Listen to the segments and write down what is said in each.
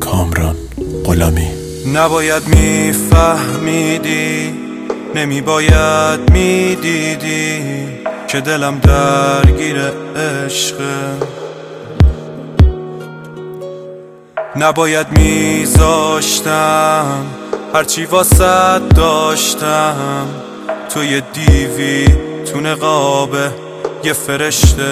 کامران غلامی. نباید میفهمیدی، نمیباید میدیدی که دلم درگیر عشقه. نباید میذاشتم هرچی واسه داشتم تو یه دیوی تو نقاب یه فرشته.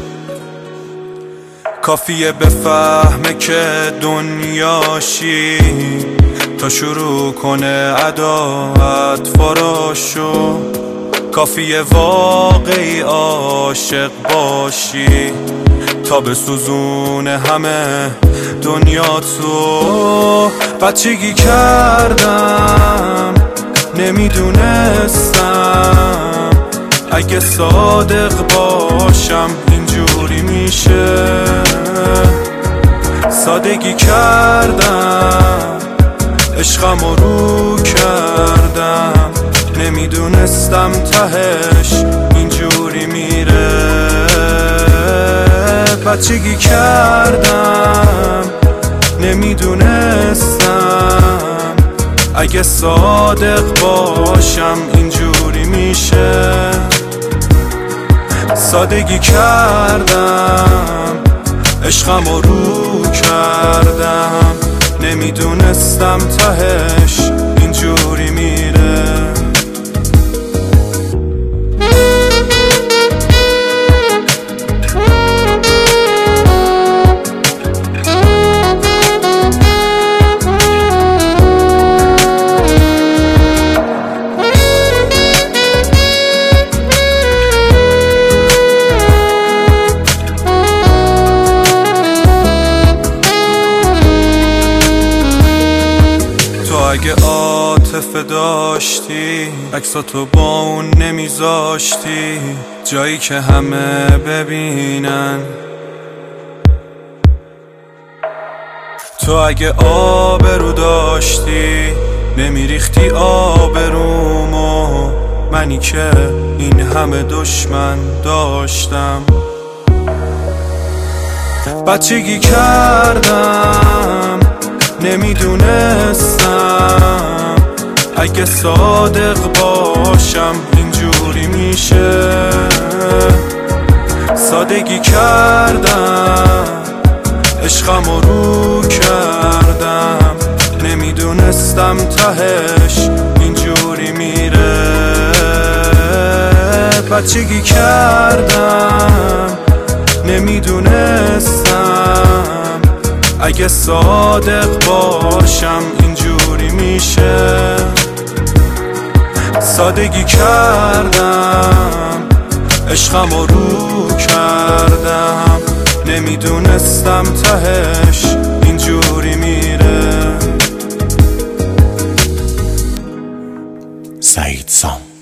کافیه بفهمه که دنیاشی تا شروع کنه عداوت فراشو. کافیه واقعی عاشق باشی تا بسوزونه همه دنیا تو. بچگی کردم نمیدونستم اگه صادق باشم اینجوری میشه. سادگی کردم عشقمو رو کردم نمیدونستم تهش اینجوری میره. بچگی کردم نمیدونستم اگه صادق باشم اینجوری میشه. سادگی کردم عشقمو رو کردم نمیدونستم تهش اینجوری میره. اگه عاطفه داشتی عکساتو با اون نمیذاشتی جایی که همه ببینن. تو اگه آبرو داشتی نمیریختی آبرومو. منی که این همه دشمن داشتم. بچگی کردم نمیدونستم اگه صادق باشم اینجوری میشه. سادگی کردم عشقمو رو کردم نمیدونستم تهش اینجوری میره. بچگی کردم نمیدونستم اگه صادق باشم اینجوری میشه. سادگی کردم عشقمو رو کردم نمیدونستم تهش اینجوری میره. سعید سام.